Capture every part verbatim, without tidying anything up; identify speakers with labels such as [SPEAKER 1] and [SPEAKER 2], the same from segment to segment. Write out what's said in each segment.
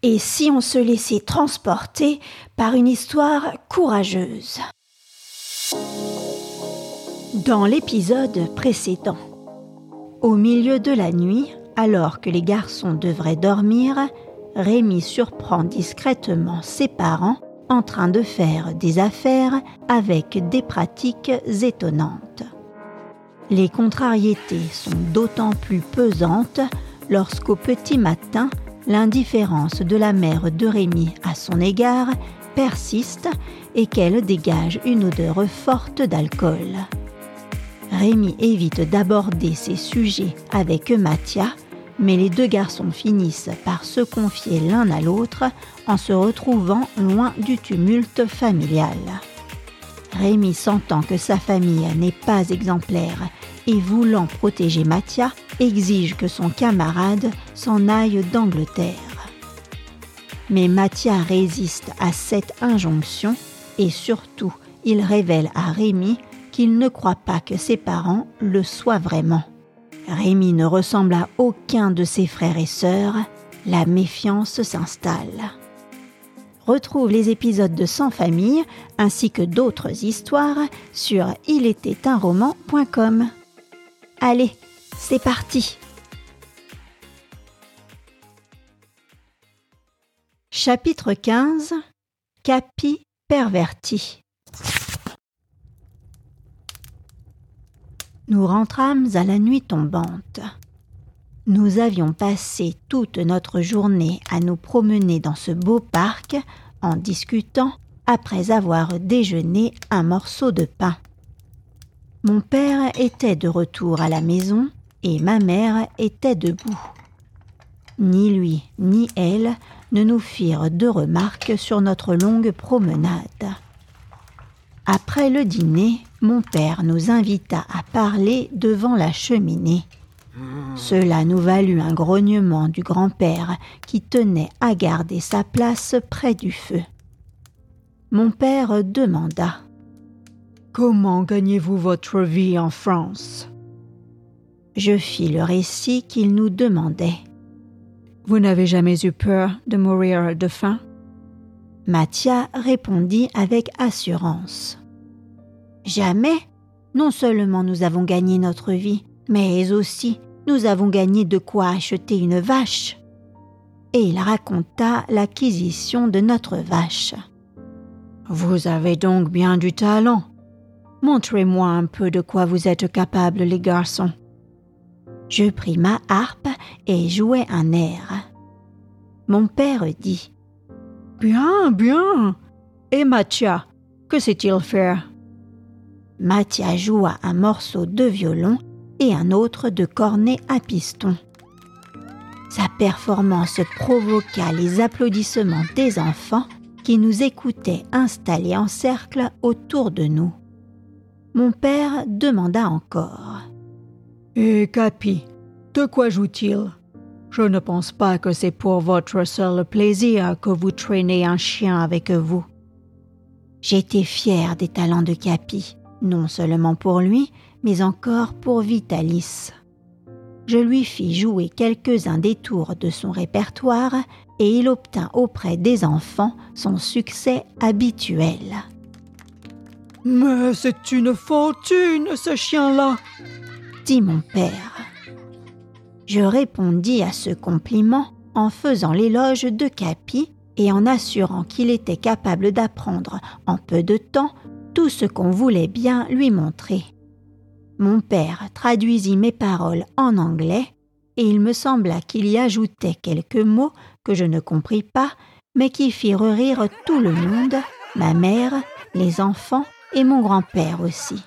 [SPEAKER 1] Et si on se laissait transporter par une histoire courageuse? Dans l'épisode précédent, au milieu de la nuit, alors que les garçons devraient dormir, Rémi surprend discrètement ses parents en train de faire des affaires avec des pratiques étonnantes. Les contrariétés sont d'autant plus pesantes lorsqu'au petit matin, l'indifférence de la mère de Rémi à son égard persiste et qu'elle dégage une odeur forte d'alcool. Rémi évite d'aborder ces sujets avec Mathia, mais les deux garçons finissent par se confier l'un à l'autre en se retrouvant loin du tumulte familial. Rémi sentant que sa famille n'est pas exemplaire et voulant protéger Mathia, exige que son camarade s'en aille d'Angleterre. Mais Mathia résiste à cette injonction et surtout, il révèle à Rémi qu'il ne croit pas que ses parents le soient vraiment. Rémi ne ressemble à aucun de ses frères et sœurs, la méfiance s'installe. Retrouve les épisodes de Sans famille ainsi que d'autres histoires sur il était un roman point com. Allez, c'est parti! Chapitre quinze. Capi perverti. Nous rentrâmes à la nuit tombante. Nous avions passé toute notre journée à nous promener dans ce beau parc en discutant après avoir déjeuné un morceau de pain. Mon père était de retour à la maison et ma mère était debout. Ni lui ni elle ne nous firent de remarques sur notre longue promenade. Après le dîner, mon père nous invita à parler devant la cheminée. Cela nous valut un grognement du grand-père qui tenait à garder sa place près du feu. Mon père demanda « Comment gagnez-vous votre vie en France ?» Je fis le récit qu'il nous demandait. « Vous n'avez jamais eu peur de mourir de faim ?» Mathia répondit avec assurance. « Jamais. Non seulement nous avons gagné notre vie, mais aussi nous avons gagné de quoi acheter une vache. » Et il raconta l'acquisition de notre vache. « Vous avez donc bien du talent. Montrez-moi un peu de quoi vous êtes capables, les garçons. » Je pris ma harpe et jouai un air. Mon père dit « Bien, bien. Et Mathia, que sait-il faire ?» Mathia joua un morceau de violon et un autre de cornet à piston. Sa performance provoqua les applaudissements des enfants qui nous écoutaient installés en cercle autour de nous. Mon père demanda encore. « Et Capi, de quoi joue-t-il ? Je ne pense pas que c'est pour votre seul plaisir que vous traînez un chien avec vous. » J'étais fière des talents de Capi, non seulement pour lui, mais encore pour Vitalis. Je lui fis jouer quelques-uns des tours de son répertoire et il obtint auprès des enfants son succès habituel. « Mais c'est une fortune, ce chien-là !» dit mon père. Je répondis à ce compliment en faisant l'éloge de Capi et en assurant qu'il était capable d'apprendre en peu de temps tout ce qu'on voulait bien lui montrer. Mon père traduisit mes paroles en anglais et il me sembla qu'il y ajoutait quelques mots que je ne compris pas, mais qui firent rire tout le monde, ma mère, les enfants et mon grand-père aussi.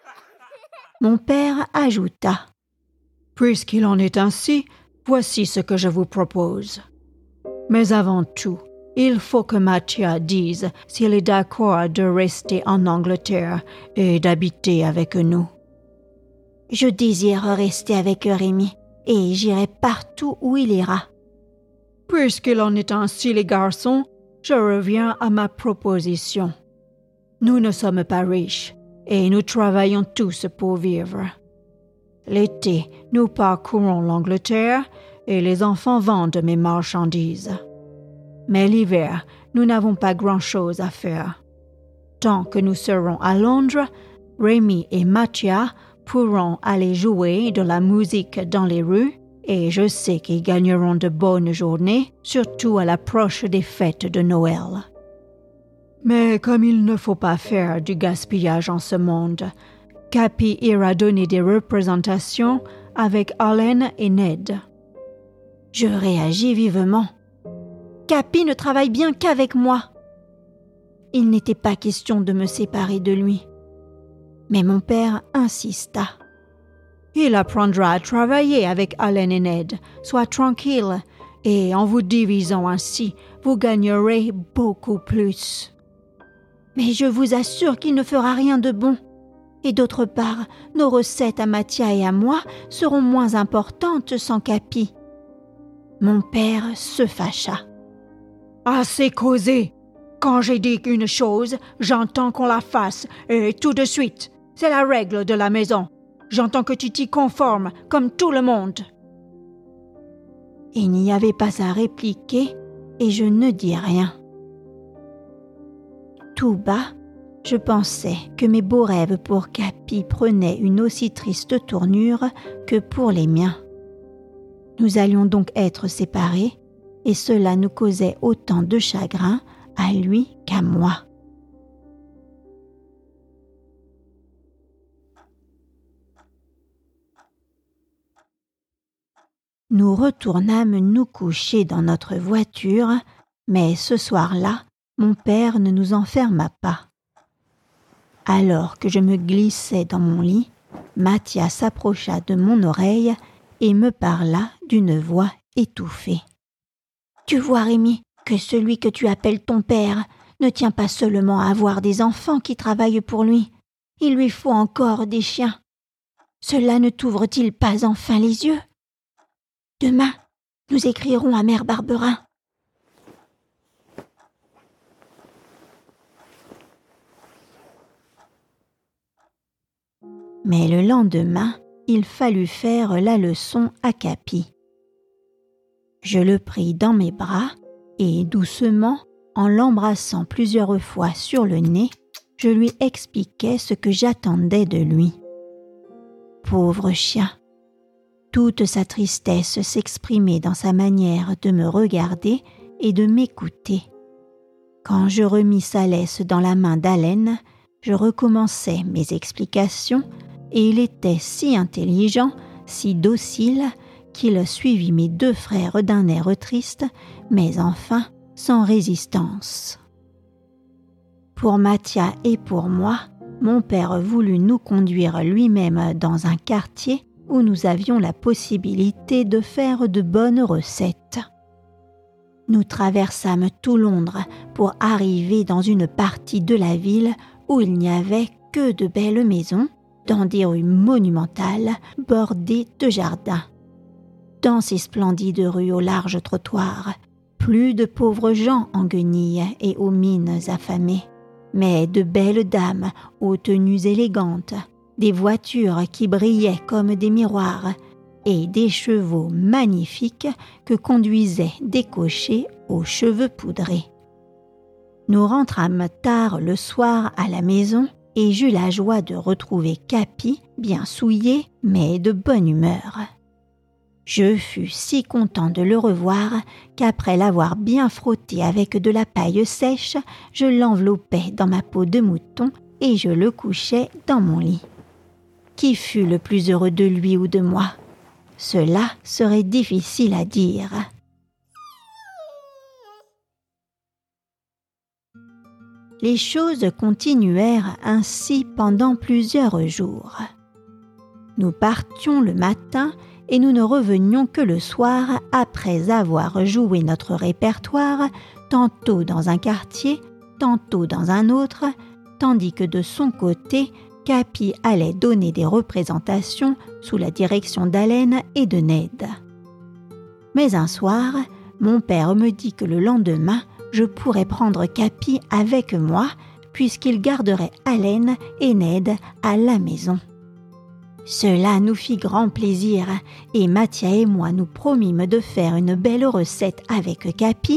[SPEAKER 1] Mon père ajouta « Puisqu'il en est ainsi, voici ce que je vous propose. Mais avant tout, il faut que Mathia dise s'il est d'accord de rester en Angleterre et d'habiter avec nous. » « Je désire rester avec Rémi et j'irai partout où il ira. » « Puisqu'il en est ainsi, les garçons, je reviens à ma proposition. Nous ne sommes pas riches et nous travaillons tous pour vivre. L'été, nous parcourons l'Angleterre et les enfants vendent mes marchandises. Mais l'hiver, nous n'avons pas grand-chose à faire. Tant que nous serons à Londres, Rémi et Mathia pourront aller jouer de la musique dans les rues et je sais qu'ils gagneront de bonnes journées, surtout à l'approche des fêtes de Noël. Mais comme il ne faut pas faire du gaspillage en ce monde, Cappy ira donner des représentations avec Allen et Ned. Je réagis vivement. Cappy ne travaille bien qu'avec moi. Il n'était pas question de me séparer de lui. Mais mon père insista. Il apprendra à travailler avec Allen et Ned. Sois tranquille, et en vous divisant ainsi, vous gagnerez beaucoup plus. Mais je vous assure qu'il ne fera rien de bon. Et d'autre part, nos recettes à Mathia et à moi seront moins importantes sans Cappy. Mon père se fâcha. Assez causé. Quand j'ai dit une chose, j'entends qu'on la fasse, et tout de suite. C'est la règle de la maison. J'entends que tu t'y conformes, comme tout le monde. Il n'y avait pas à répliquer, et je ne dis rien. Tout bas, je pensais que mes beaux rêves pour Cappy prenaient une aussi triste tournure que pour les miens. Nous allions donc être séparés, et cela nous causait autant de chagrin à lui qu'à moi. Nous retournâmes nous coucher dans notre voiture, mais ce soir-là, mon père ne nous enferma pas. Alors que je me glissais dans mon lit, Mathia s'approcha de mon oreille et me parla d'une voix étouffée. « Tu vois, Rémi, que celui que tu appelles ton père ne tient pas seulement à avoir des enfants qui travaillent pour lui. Il lui faut encore des chiens. Cela ne t'ouvre-t-il pas enfin les yeux ? Demain, nous écrirons à Mère Barberin. » Mais le lendemain, il fallut faire la leçon à Cappy. Je le pris dans mes bras et doucement, en l'embrassant plusieurs fois sur le nez, je lui expliquai ce que j'attendais de lui. Pauvre chien! Toute sa tristesse s'exprimait dans sa manière de me regarder et de m'écouter. Quand je remis sa laisse dans la main d'Allen, je recommençai mes explications et il était si intelligent, si docile, qu'il suivit mes deux frères d'un air triste, mais enfin sans résistance. Pour Mathia et pour moi, mon père voulut nous conduire lui-même dans un quartier où nous avions la possibilité de faire de bonnes recettes. Nous traversâmes tout Londres pour arriver dans une partie de la ville où il n'y avait que de belles maisons, dans des rues monumentales bordées de jardins. Dans ces splendides rues aux larges trottoirs, plus de pauvres gens en guenilles et aux mines affamées, mais de belles dames aux tenues élégantes, des voitures qui brillaient comme des miroirs et des chevaux magnifiques que conduisaient des cochers aux cheveux poudrés. Nous rentrâmes tard le soir à la maison et j'eus la joie de retrouver Cappy, bien souillé, mais de bonne humeur. Je fus si content de le revoir qu'après l'avoir bien frotté avec de la paille sèche, je l'enveloppai dans ma peau de mouton et je le couchai dans mon lit. Qui fut le plus heureux de lui ou de moi ? Cela serait difficile à dire. Les choses continuèrent ainsi pendant plusieurs jours. Nous partions le matin et nous ne revenions que le soir après avoir joué notre répertoire, tantôt dans un quartier, tantôt dans un autre, tandis que de son côté, Cappy allait donner des représentations sous la direction d'Allen et de Ned. Mais un soir, mon père me dit que le lendemain, je pourrais prendre Cappy avec moi puisqu'il garderait Allen et Ned à la maison. Cela nous fit grand plaisir et Mathia et moi nous promîmes de faire une belle recette avec Cappy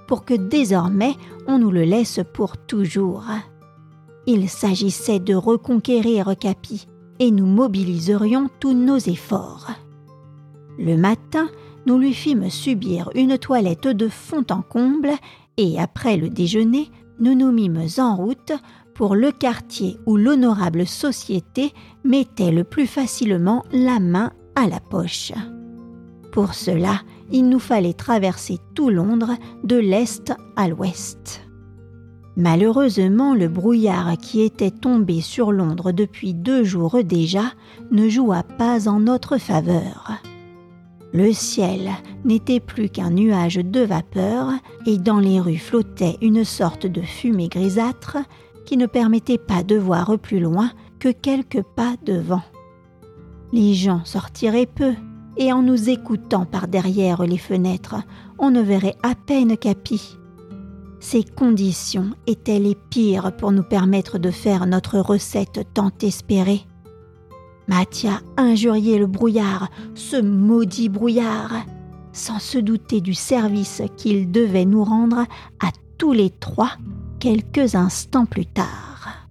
[SPEAKER 1] pour que désormais on nous le laisse pour toujours. Il s'agissait de reconquérir Capi et nous mobiliserions tous nos efforts. Le matin, nous lui fîmes subir une toilette de fond en comble et après le déjeuner, nous nous mîmes en route pour le quartier où l'honorable société mettait le plus facilement la main à la poche. Pour cela, il nous fallait traverser tout Londres de l'est à l'ouest. Malheureusement, le brouillard qui était tombé sur Londres depuis deux jours déjà ne joua pas en notre faveur. Le ciel n'était plus qu'un nuage de vapeur et dans les rues flottait une sorte de fumée grisâtre qui ne permettait pas de voir plus loin que quelques pas devant. Les gens sortiraient peu et en nous écoutant par derrière les fenêtres, on ne verrait à peine Capi. Ces conditions étaient les pires pour nous permettre de faire notre recette tant espérée. Mathia injuriait le brouillard, ce maudit brouillard, sans se douter du service qu'il devait nous rendre à tous les trois quelques instants plus tard.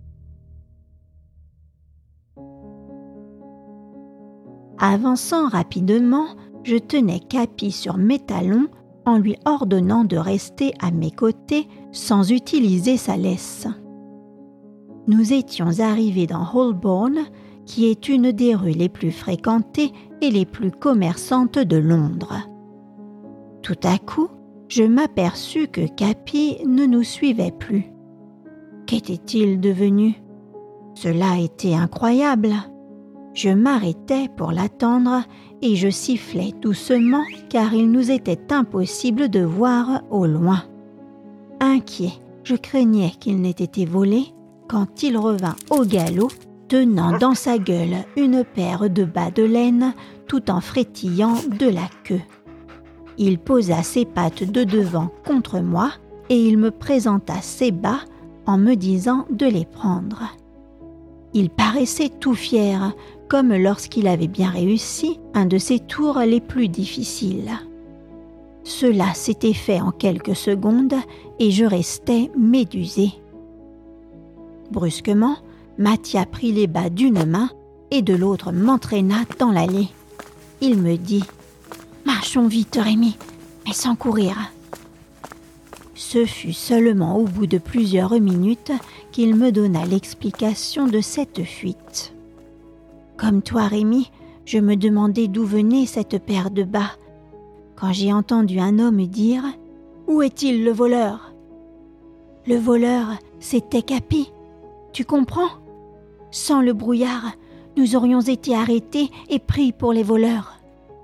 [SPEAKER 1] Avançant rapidement, je tenais Capi sur mes talons en lui ordonnant de rester à mes côtés sans utiliser sa laisse. Nous étions arrivés dans Holborn, qui est une des rues les plus fréquentées et les plus commerçantes de Londres. Tout à coup, je m'aperçus que Capi ne nous suivait plus. Qu'était-il devenu ? Cela était incroyable. Je m'arrêtai pour l'attendre et je sifflai doucement car il nous était impossible de voir au loin. Inquiet, je craignais qu'il n'ait été volé quand il revint au galop, tenant dans sa gueule une paire de bas de laine tout en frétillant de la queue. Il posa ses pattes de devant contre moi et il me présenta ses bas en me disant de les prendre. Il paraissait tout fier, comme lorsqu'il avait bien réussi un de ses tours les plus difficiles. Cela s'était fait en quelques secondes et je restais médusée. Brusquement, Mathia prit les bas d'une main et de l'autre m'entraîna dans l'allée. Il me dit « Marchons vite, Rémi, mais sans courir !» Ce fut seulement au bout de plusieurs minutes qu'il me donna l'explication de cette fuite. Comme toi, Rémi, je me demandais d'où venait cette paire de bas, quand j'ai entendu un homme dire « Où est-il le voleur ?» Le voleur, c'était Capi. Tu comprends ? Sans le brouillard, nous aurions été arrêtés et pris pour les voleurs.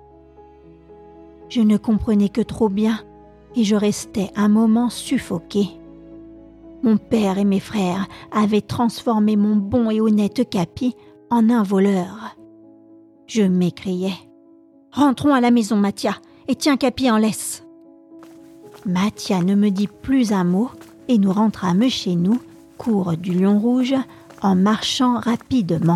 [SPEAKER 1] Je ne comprenais que trop bien et je restais un moment suffoquée. Mon père et mes frères avaient transformé mon bon et honnête Capi en un voleur. Je m'écriai « Rentrons à la maison, Mathia, et tiens Capi en laisse !» Mathia ne me dit plus un mot et nous rentrâmes chez nous, cour du Lion Rouge, en marchant rapidement.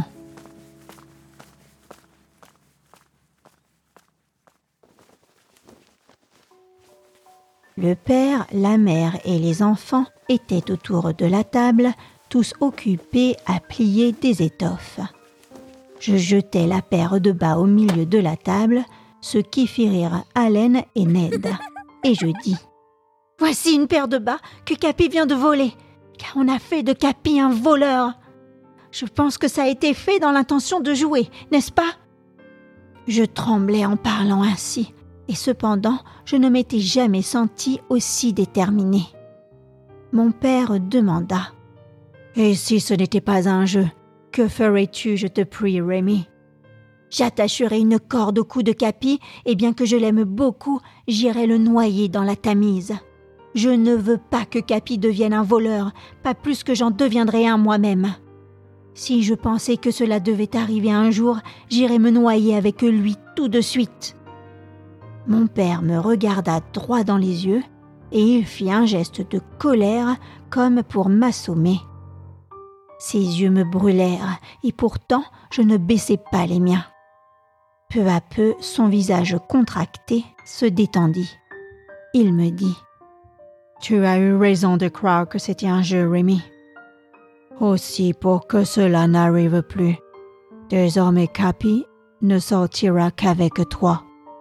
[SPEAKER 1] Le père, la mère et les enfants étaient autour de la table, tous occupés à plier des étoffes. Je jetai la paire de bas au milieu de la table, ce qui fit rire Allen et Ned, et je dis « Voici une paire de bas que Capi vient de voler, car on a fait de Capi un voleur. Je pense que ça a été fait dans l'intention de jouer, n'est-ce pas ?» Je tremblais en parlant ainsi, et cependant, je ne m'étais jamais sentie aussi déterminée. Mon père demanda « Et si ce n'était pas un jeu, que ferais-tu, je te prie, Rémi ?»« J'attacherai une corde au cou de Capi, et bien que je l'aime beaucoup, j'irai le noyer dans la Tamise. Je ne veux pas que Capi devienne un voleur, pas plus que j'en deviendrai un moi-même. Si je pensais que cela devait arriver un jour, j'irais me noyer avec lui tout de suite. » Mon père me regarda droit dans les yeux et il fit un geste de colère comme pour m'assommer. Ses yeux me brûlèrent et pourtant je ne baissai pas les miens. Peu à peu, son visage contracté se détendit. Il me dit Tu as eu raison de croire que c'était un jeu, Rémi. Aussi, pour que cela n'arrive plus, désormais Capi ne sortira qu'avec toi.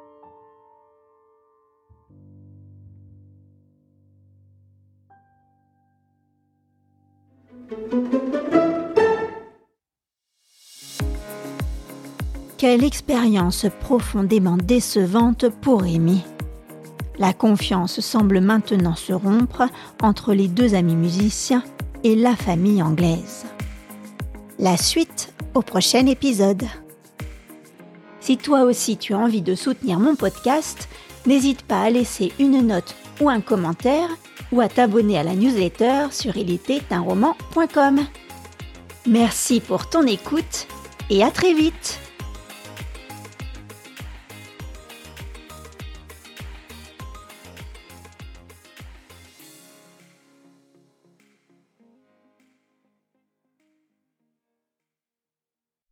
[SPEAKER 1] Quelle expérience profondément décevante pour Rémi. La confiance semble maintenant se rompre entre les deux amis musiciens et la famille anglaise. La suite au prochain épisode. Si toi aussi tu as envie de soutenir mon podcast, n'hésite pas à laisser une note ou un commentaire ou à t'abonner à la newsletter sur il était un roman point com. Merci pour ton écoute et à très vite.